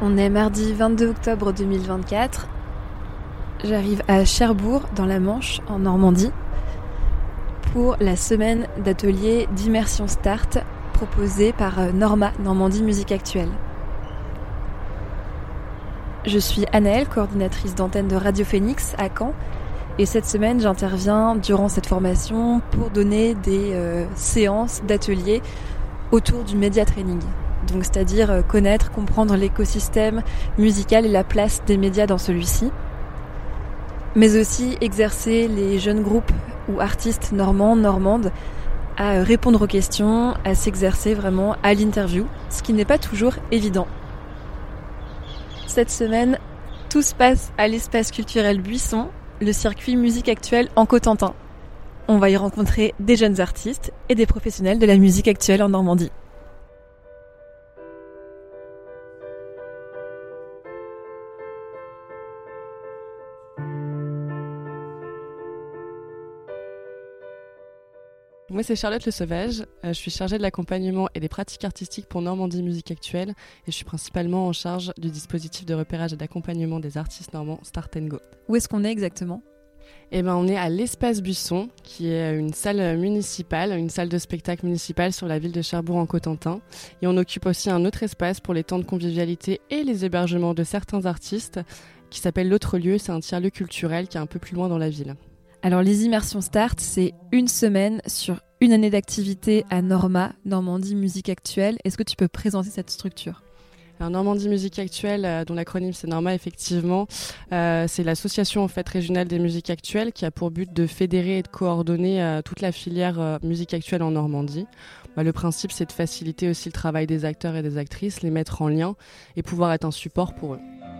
On est mardi 22 octobre 2024. J'arrive à Cherbourg, dans la Manche, en Normandie, pour la semaine d'atelier d'immersion Start proposée par Norma, Normandie Musique Actuelle. Je suis Anaëlle, coordinatrice d'antenne de Radio Phoenix à Caen, et cette semaine j'interviens durant cette formation pour donner des séances d'ateliers autour du média training. Donc c'est-à-dire connaître, comprendre l'écosystème musical et la place des médias dans celui-ci, mais aussi exercer les jeunes groupes ou artistes normands, normandes à répondre aux questions, à s'exercer vraiment à l'interview, ce qui n'est pas toujours évident. Cette semaine, tout se passe à l'espace culturel Buisson, le circuit musique actuelle en Cotentin. On va y rencontrer des jeunes artistes et des professionnels de la musique actuelle en Normandie. Moi, c'est Charlotte Le Sauvage. Je suis chargée de l'accompagnement et des pratiques artistiques pour Normandie Musique Actuelle et je suis principalement en charge du dispositif de repérage et d'accompagnement des artistes normands Start & Go. Où est-ce qu'on est exactement ? On est à l'Espace Buisson, qui est une salle municipale, une salle de spectacle municipale sur la ville de Cherbourg en Cotentin. Et on occupe aussi un autre espace pour les temps de convivialité et les hébergements de certains artistes qui s'appelle l'Autre Lieu. C'est un tiers-lieu culturel qui est un peu plus loin dans la ville. Alors les immersions Start, c'est une semaine sur une année d'activité à Norma, Normandie Musique Actuelle. Est-ce que tu peux présenter cette structure ? Alors, Normandie Musique Actuelle, dont l'acronyme c'est Norma effectivement, c'est l'association en fait régionale des musiques actuelles qui a pour but de fédérer et de coordonner toute la filière musique actuelle en Normandie. Le principe c'est de faciliter aussi le travail des acteurs et des actrices, les mettre en lien et pouvoir être un support pour eux.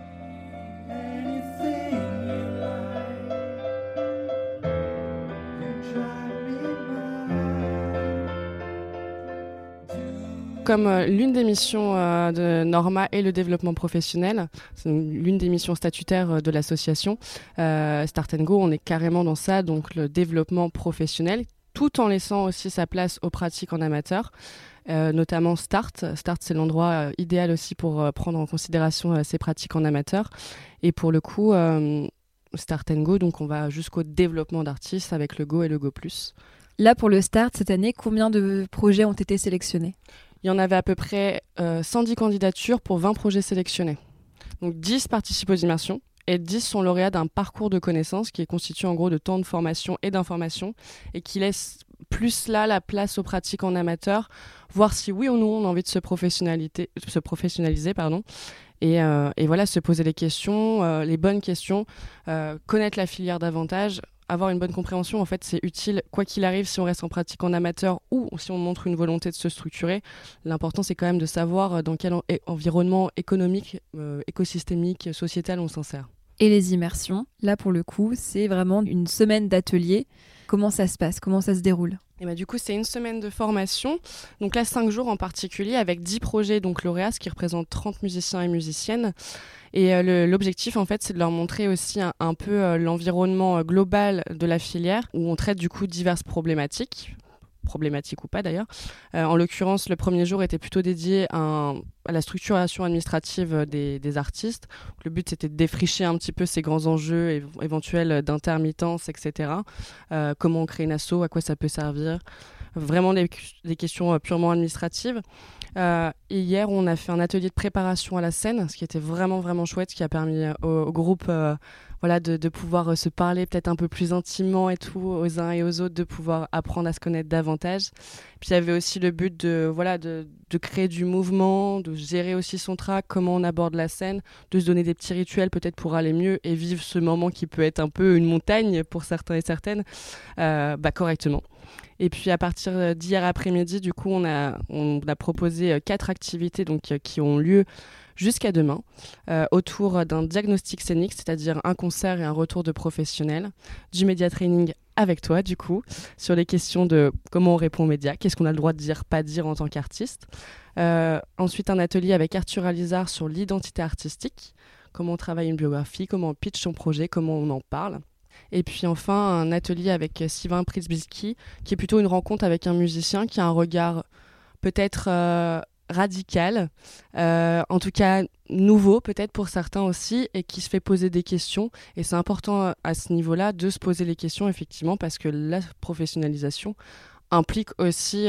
Comme l'une des missions de Norma est le développement professionnel, c'est l'une des missions statutaires de l'association, Start & Go, on est carrément dans ça, donc le développement professionnel, tout en laissant aussi sa place aux pratiques en amateur, notamment Start. Start, c'est l'endroit idéal aussi pour prendre en considération ces pratiques en amateur. Et pour le coup, Start & Go, donc on va jusqu'au développement d'artistes avec le Go et le Go+. Là, pour le Start, cette année, combien de projets ont été sélectionnés ? Il y en avait à peu près 110 candidatures pour 20 projets sélectionnés. Donc 10 participent aux immersions et 10 sont lauréats d'un parcours de connaissances qui est constitué en gros de temps de formation et d'information et qui laisse plus là la place aux pratiques en amateur, voir si oui ou non on a envie de se professionnaliser, et voilà, se poser les questions, les bonnes questions, connaître la filière davantage. Avoir une bonne compréhension, en fait, c'est utile, quoi qu'il arrive, si on reste en pratique en amateur ou si on montre une volonté de se structurer. L'important, c'est quand même de savoir dans quel environnement économique, écosystémique, sociétal on s'insère. Et les immersions, là, pour le coup, c'est vraiment une semaine d'atelier. Comment ça se passe ? Comment ça se déroule ? Et du coup, c'est une semaine de formation. Donc là, 5 jours en particulier, avec 10 projets donc lauréats, ce qui représente 30 musiciens et musiciennes. Et l'objectif, en fait, c'est de leur montrer aussi un peu l'environnement global de la filière, où on traite du coup diverses problématiques ou pas d'ailleurs. En l'occurrence, le premier jour était plutôt dédié à la structuration administrative des artistes. Le but, c'était de défricher un petit peu ces grands enjeux éventuels d'intermittence, etc. Comment on crée une asso, à quoi ça peut servir. Vraiment des questions purement administratives. Et hier, on a fait un atelier de préparation à la scène, ce qui était vraiment, vraiment chouette, ce qui a permis au groupe de pouvoir se parler peut-être un peu plus intimement et tout, aux uns et aux autres, de pouvoir apprendre à se connaître davantage. Puis il y avait aussi le but de créer du mouvement, de gérer aussi son track, comment on aborde la scène, de se donner des petits rituels peut-être pour aller mieux et vivre ce moment qui peut être un peu une montagne pour certains et certaines, correctement. Et puis à partir d'hier après-midi, du coup, on a proposé 4 activités qui ont lieu jusqu'à demain, autour d'un diagnostic scénique, c'est-à-dire un concert et un retour de professionnels, du média training avec toi, du coup, sur les questions de comment on répond aux médias, qu'est-ce qu'on a le droit de dire, pas dire en tant qu'artiste. Ensuite, un atelier avec Arthur Alizard sur l'identité artistique, comment on travaille une biographie, comment on pitch son projet, comment on en parle. Et puis enfin, un atelier avec Sylvain Przybyski, qui est plutôt une rencontre avec un musicien qui a un regard peut-être radical, en tout cas nouveau peut-être pour certains aussi, et qui se fait poser des questions. Et c'est important à ce niveau-là de se poser les questions, effectivement, parce que la professionnalisation implique aussi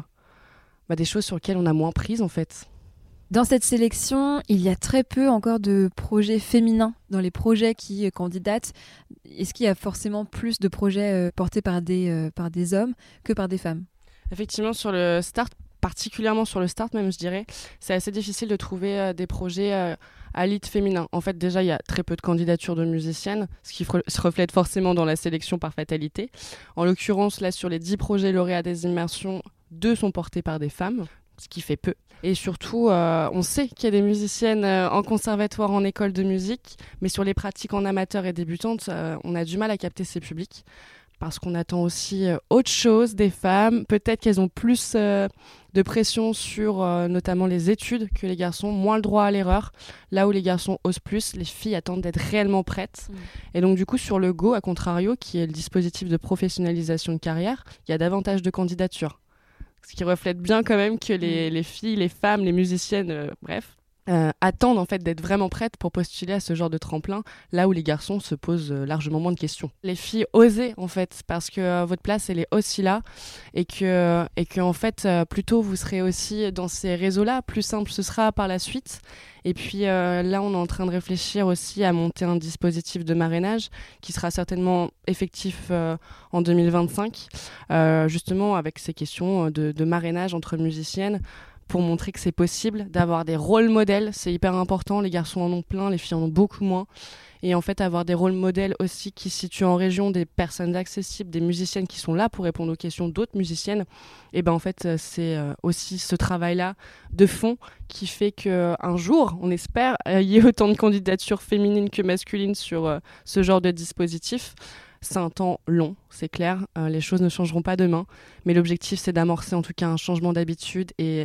des choses sur lesquelles on a moins prise, en fait. Dans cette sélection, il y a très peu encore de projets féminins dans les projets qui candidatent. Est-ce qu'il y a forcément plus de projets portés par des hommes que par des femmes ? Effectivement, sur le start, particulièrement sur le start même, je dirais, c'est assez difficile de trouver des projets à lead féminin. En fait, déjà, il y a très peu de candidatures de musiciennes, ce qui se reflète forcément dans la sélection par fatalité. En l'occurrence, là, sur les 10 projets lauréats des immersions, 2 sont portés par des femmes, ce qui fait peu. Et surtout, on sait qu'il y a des musiciennes en conservatoire, en école de musique, mais sur les pratiques en amateur et débutantes, on a du mal à capter ces publics, parce qu'on attend aussi autre chose des femmes. Peut-être qu'elles ont plus de pression sur notamment les études que les garçons, moins le droit à l'erreur. Là où les garçons osent plus, les filles attendent d'être réellement prêtes. Et donc du coup, sur le Go, à contrario, qui est le dispositif de professionnalisation de carrière, il y a davantage de candidatures. Ce qui reflète bien quand même que les filles, les femmes, les musiciennes, attendent en fait d'être vraiment prêtes pour postuler à ce genre de tremplin, là où les garçons se posent largement moins de questions. Les filles, osez en fait, parce que votre place elle est aussi là, et que en fait plus tôt vous serez aussi dans ces réseaux-là, plus simple ce sera par la suite. Et puis là on est en train de réfléchir aussi à monter un dispositif de marrainage qui sera certainement effectif en 2025, justement avec ces questions de marrainage entre musiciennes, pour montrer que c'est possible d'avoir des rôles modèles. C'est hyper important, les garçons en ont plein, les filles en ont beaucoup moins. Et en fait, avoir des rôles modèles aussi qui se situent en région, des personnes accessibles, des musiciennes qui sont là pour répondre aux questions d'autres musiciennes, et ben en fait, c'est aussi ce travail-là de fond qui fait qu'un jour, on espère, il y ait autant de candidatures féminines que masculines sur ce genre de dispositif. C'est un temps long, c'est clair, les choses ne changeront pas demain, mais l'objectif c'est d'amorcer en tout cas un changement d'habitude et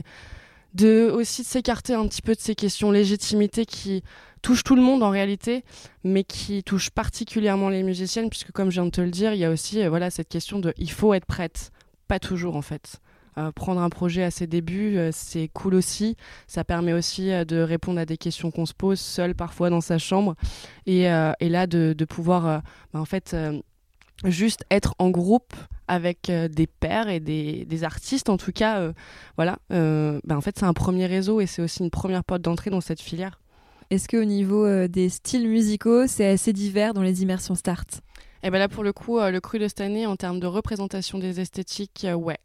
aussi de s'écarter un petit peu de ces questions légitimité qui touchent tout le monde en réalité, mais qui touchent particulièrement les musiciennes, puisque comme je viens de te le dire, il y a aussi cette question de il faut être prête, pas toujours en fait. Prendre un projet à ses débuts, c'est cool aussi. Ça permet aussi de répondre à des questions qu'on se pose seul parfois dans sa chambre. Et là, de pouvoir juste être en groupe avec des pairs et des artistes, en tout cas. En fait, c'est un premier réseau et c'est aussi une première porte d'entrée dans cette filière. Est-ce qu'au niveau des styles musicaux, c'est assez divers dans les immersions start ? Et ben là pour le coup le cru de cette année en termes de représentation des esthétiques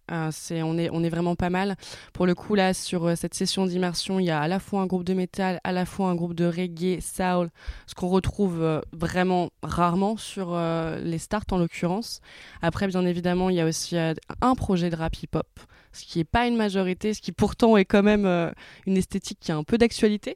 on est vraiment pas mal. Pour le coup là sur cette session d'immersion, il y a à la fois un groupe de métal, à la fois un groupe de reggae, soul, ce qu'on retrouve vraiment rarement sur les starts en l'occurrence. Après bien évidemment, il y a aussi un projet de rap hip-hop, ce qui est pas une majorité, ce qui pourtant est quand même une esthétique qui a un peu d'actualité.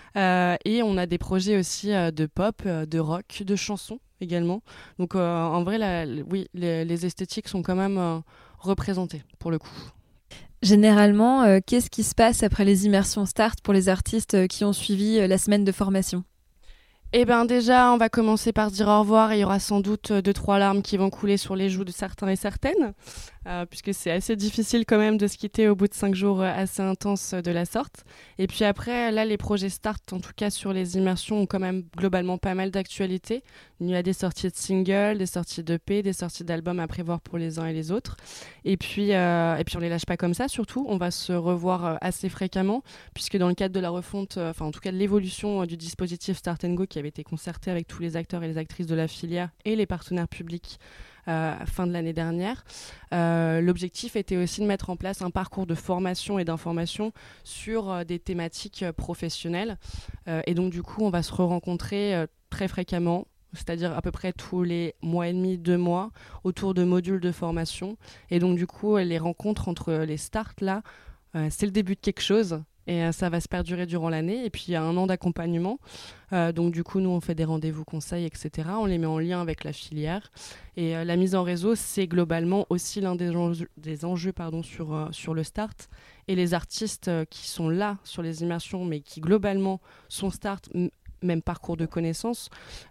Et on a des projets aussi de pop, de rock, de chansons également. Donc en vrai, les esthétiques sont quand même représentées pour le coup. Généralement, qu'est-ce qui se passe après les immersions start pour les artistes qui ont suivi la semaine de formation ? Eh bien déjà, on va commencer par se dire au revoir et il y aura sans doute 2-3 larmes qui vont couler sur les joues de certains et certaines, puisque c'est assez difficile quand même de se quitter au bout de 5 jours assez intenses de la sorte. Et puis après, là, les projets start, en tout cas sur les immersions, ont quand même globalement pas mal d'actualité. Il y a des sorties de singles, des sorties d'EP, des sorties d'albums à prévoir pour les uns et les autres. Et puis on les lâche pas comme ça, surtout. On va se revoir assez fréquemment, puisque dans le cadre de la refonte, en tout cas de l'évolution du dispositif Start & Go qui avait été concerté avec tous les acteurs et les actrices de la filière et les partenaires publics fin de l'année dernière. L'objectif était aussi de mettre en place un parcours de formation et d'information sur des thématiques professionnelles. Et donc du coup, on va se rencontrer très fréquemment, c'est-à-dire à peu près tous les mois et demi, 2 mois, autour de modules de formation. Et donc du coup, les rencontres entre les starts, là, c'est le début de quelque chose. Et ça va se perdurer durant l'année. Et puis, il y a un an d'accompagnement. Donc, du coup, nous, on fait des rendez-vous conseils, etc. On les met en lien avec la filière. Et la mise en réseau, c'est globalement aussi l'un des enjeux sur le start. Et les artistes qui sont là sur les immersions, mais qui, globalement, sont start, même parcours de connaissances,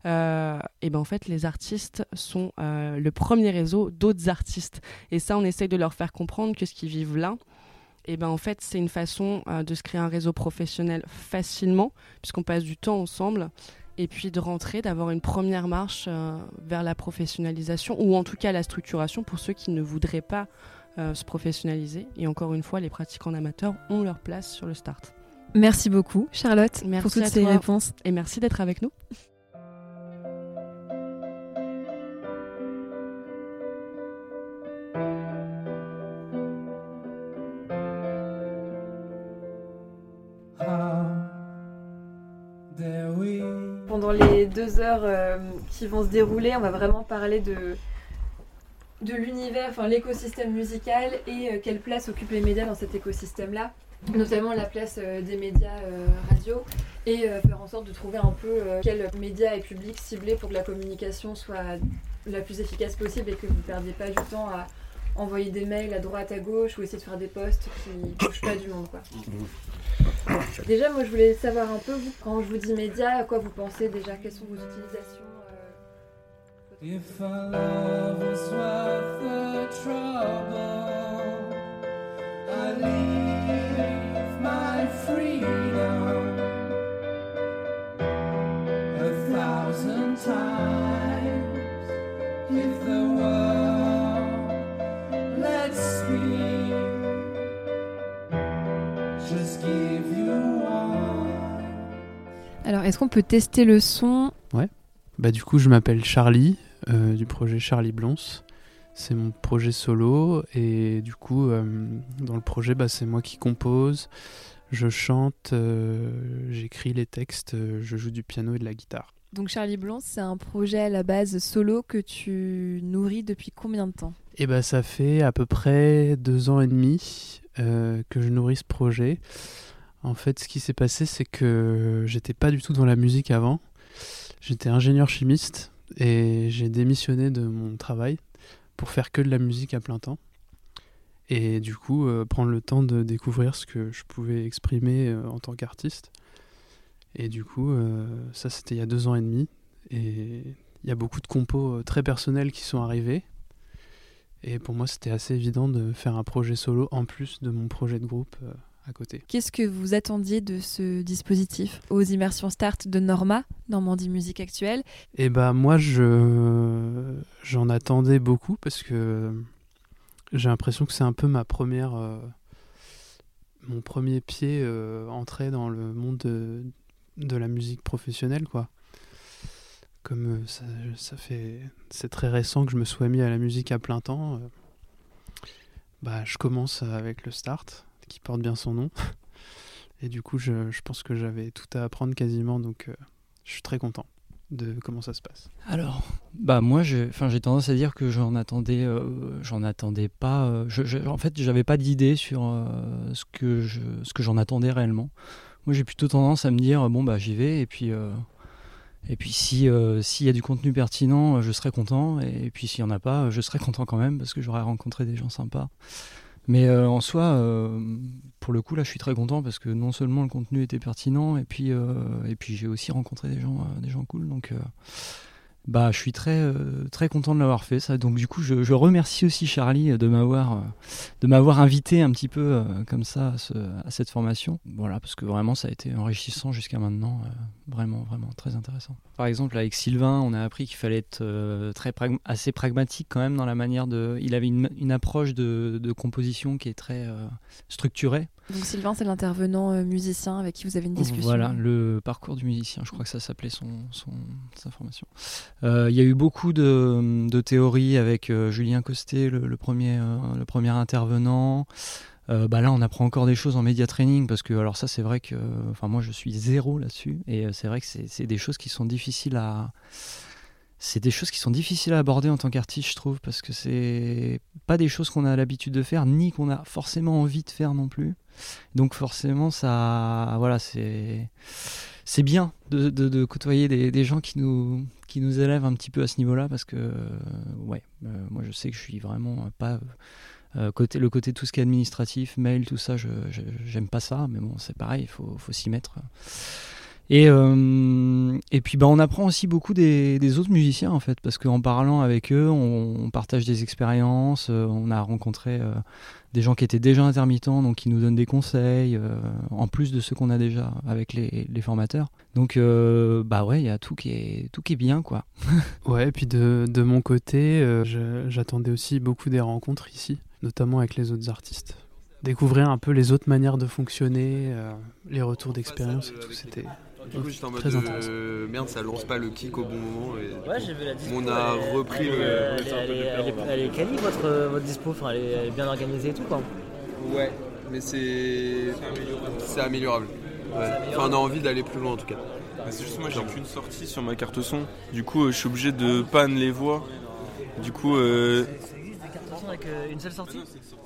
en fait, les artistes sont le premier réseau d'autres artistes. Et ça, on essaye de leur faire comprendre que ce qu'ils vivent là, et ben en fait c'est une façon de se créer un réseau professionnel facilement puisqu'on passe du temps ensemble et puis de rentrer, d'avoir une première marche vers la professionnalisation ou en tout cas la structuration pour ceux qui ne voudraient pas se professionnaliser. Et encore une fois, les pratiquants amateurs ont leur place sur le start. Merci beaucoup Charlotte pour toutes ces réponses. Et merci d'être avec nous. Pendant les 2 heures qui vont se dérouler, on va vraiment parler de l'univers, enfin l'écosystème musical et quelle place occupent les médias dans cet écosystème-là, notamment la place des médias radio et faire en sorte de trouver un peu quels médias et publics ciblés pour que la communication soit la plus efficace possible et que vous ne perdiez pas du temps à envoyer des mails à droite, à gauche ou essayer de faire des posts qui ne touchent pas du monde, quoi. Déjà, moi je voulais savoir un peu, vous, quand je vous dis médias, à quoi vous pensez déjà? Quelles sont vos utilisations? If our love was worth the trouble, I'd leave my freedom 1,000 times. If the world lets me just give you one. Alors, est-ce qu'on peut tester le son? Ouais. Bah du coup, je m'appelle Charlie, du projet Charlie Blonce. C'est mon projet solo et du coup, dans le projet, c'est moi qui compose, je chante, j'écris les textes, je joue du piano et de la guitare. Donc Charlie Blonce, c'est un projet à la base solo que tu nourris depuis combien de temps? Et ça fait à peu près 2 ans et demi que je nourris ce projet. En fait, ce qui s'est passé, c'est que j'étais pas du tout dans la musique avant. J'étais ingénieur chimiste et j'ai démissionné de mon travail pour faire que de la musique à plein temps. Et du coup, prendre le temps de découvrir ce que je pouvais exprimer en tant qu'artiste. Et du coup, ça c'était il y a 2 ans et demi. Et il y a beaucoup de compos très personnels qui sont arrivés. Et pour moi, c'était assez évident de faire un projet solo en plus de mon projet de groupe à côté. Qu'est-ce que vous attendiez de ce dispositif aux immersions Start de Norma, Normandie Musique Actuelle? Et moi, j'en attendais beaucoup parce que j'ai l'impression que c'est un peu mon premier pied entré dans le monde de la musique professionnelle, quoi. Comme c'est très récent que je me sois mis à la musique à plein temps, je commence avec le Start, qui porte bien son nom. Et du coup, je pense que j'avais tout à apprendre quasiment, donc je suis très content de comment ça se passe. Alors, moi, j'ai tendance à dire que j'en attendais pas. En fait, j'avais pas d'idée sur ce que j'en attendais réellement. Moi, j'ai plutôt tendance à me dire j'y vais et puis s'il y a du contenu pertinent, je serai content, et puis s'il y en a pas, je serai content quand même parce que j'aurai rencontré des gens sympas. Mais en soi, pour le coup, là, je suis très content parce que non seulement le contenu était pertinent, et puis j'ai aussi rencontré des gens cool. Donc, je suis très très content de l'avoir fait, ça. Donc du coup, je remercie aussi Charlie de m'avoir invité un petit peu comme ça à cette formation. Voilà, parce que vraiment, ça a été enrichissant jusqu'à maintenant, vraiment vraiment très intéressant. Par exemple, avec Sylvain, on a appris qu'il fallait être assez pragmatique quand même dans la manière de. Il avait une approche de composition qui est très structurée. Donc Sylvain, c'est l'intervenant musicien avec qui vous avez une discussion. Voilà, le parcours du musicien, je crois que ça s'appelait sa formation. Il y a eu beaucoup de théories avec Julien Costet, le premier intervenant. Là, on apprend encore des choses en média training parce que, alors ça, c'est vrai que, moi, je suis zéro là-dessus, et c'est vrai que c'est des choses qui sont difficiles à aborder en tant qu'artiste, je trouve, parce que c'est pas des choses qu'on a l'habitude de faire, ni qu'on a forcément envie de faire non plus. Donc forcément, c'est bien de côtoyer des gens qui nous élèvent un petit peu à ce niveau-là, parce que moi je sais que je suis vraiment pas le côté tout ce qui est administratif, mail, tout ça, j'aime pas ça, mais bon, c'est pareil, il faut s'y mettre. Et puis on apprend aussi beaucoup des autres musiciens en fait, parce qu'en parlant avec eux, on partage des expériences, on a rencontré des gens qui étaient déjà intermittents, donc qui nous donnent des conseils, en plus de ceux qu'on a déjà avec les formateurs. Donc il y a tout qui est bien quoi. Ouais, et puis de mon côté, j'attendais aussi beaucoup des rencontres ici, notamment avec les autres artistes. Découvrir un peu les autres manières de fonctionner, les retours d'expérience et tout, c'était Du coup, j'étais en mode très intense. merde, ça lance pas le kick au bon moment. Et Ouais, j'ai vu la dispo. on a repris Elle est quali votre dispo, enfin, elle est bien organisée et tout quoi. Ouais, mais c'est améliorable. Ouais. Enfin, on a envie d'aller plus loin en tout cas. C'est juste moi j'ai qu'une sortie sur ma carte son. Du coup je suis obligé de pan les voix. Du coup Ça existe des cartes son avec une seule sortie ?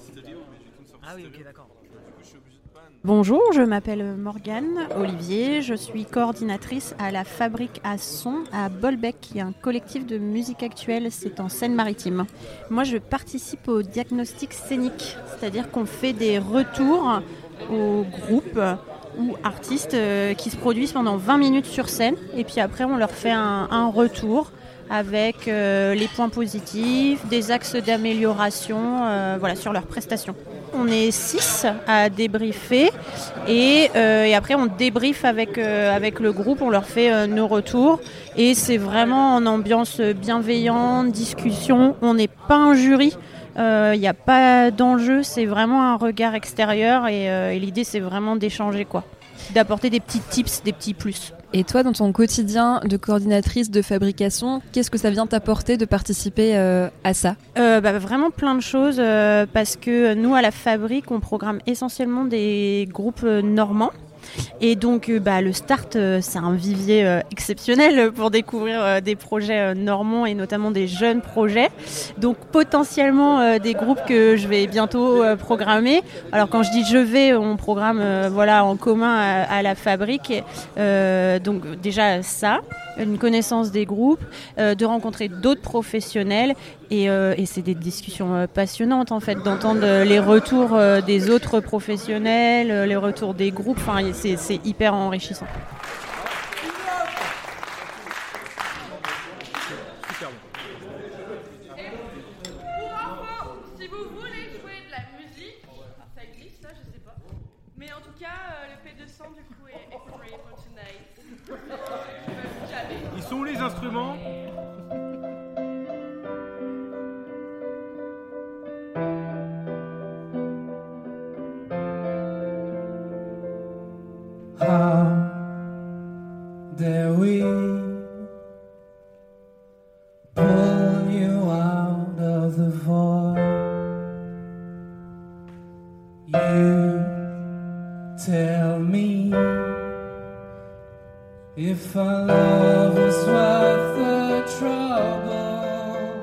Ah oui, ok, d'accord. Bonjour, je m'appelle Morgane Olivier, je suis coordinatrice à la Fabrique à Son à Bolbec, qui est un collectif de musique actuelle, c'est en Seine-Maritime. Moi je participe au diagnostic scénique, c'est-à-dire qu'on fait des retours aux groupes ou artistes qui se produisent pendant 20 minutes sur scène, et puis après on leur fait un retour avec les points positifs, des axes d'amélioration sur leurs prestations. On est 6 à débriefer et après on débriefe avec le groupe, on leur fait nos retours et c'est vraiment en ambiance bienveillante, discussion, on n'est pas un jury, il n'y a pas d'enjeu, c'est vraiment un regard extérieur et l'idée c'est vraiment d'échanger quoi, d'apporter des petits tips, des petits plus. Et toi, dans ton quotidien de coordinatrice de fabrication, qu'est-ce que ça vient t'apporter de participer à ça ? Vraiment plein de choses, parce que nous, à la Fabrique, on programme essentiellement des groupes normands. Et donc le Start, c'est un vivier exceptionnel pour découvrir des projets normands et notamment des jeunes projets. Donc potentiellement des groupes que je vais bientôt programmer. Alors quand je dis je vais, on programme en commun à la Fabrique. Donc déjà ça, une connaissance des groupes, de rencontrer d'autres professionnels et c'est des discussions passionnantes en fait, d'entendre les retours des autres professionnels, les retours des groupes. Enfin, c'est hyper enrichissant. Si vous voulez jouer de la musique, ça existe, ça je sais pas. Mais en tout cas, le P200 du coup est free for tonight. Jamais. Ils sont où les instruments ? How dare we pull you out of the void? You tell me if our love was worth the trouble.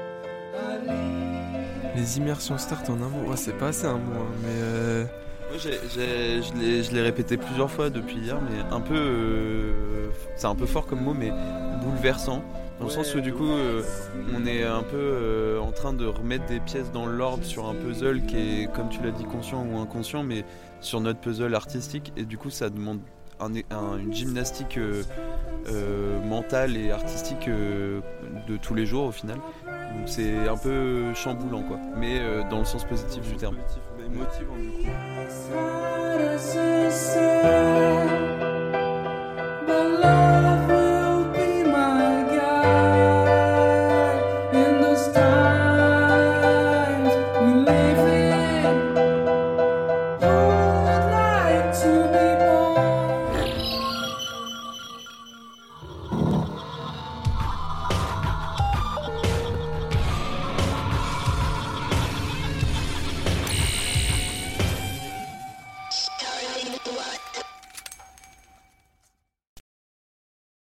les immersions Start en un mot, ouais, c'est pas assez un mot, hein, mais Moi, je l'ai répété plusieurs fois depuis hier, mais un peu, c'est un peu fort comme mot, mais bouleversant. Dans le sens où du coup, on est un peu en train de remettre des pièces dans l'ordre sur un puzzle qui est, comme tu l'as dit, conscient ou inconscient, mais sur notre puzzle artistique. Et du coup, ça demande une gymnastique mentale et artistique de tous les jours au final. Donc c'est un peu chamboulant, quoi, mais dans le sens positif du terme. motivant du coup. As I say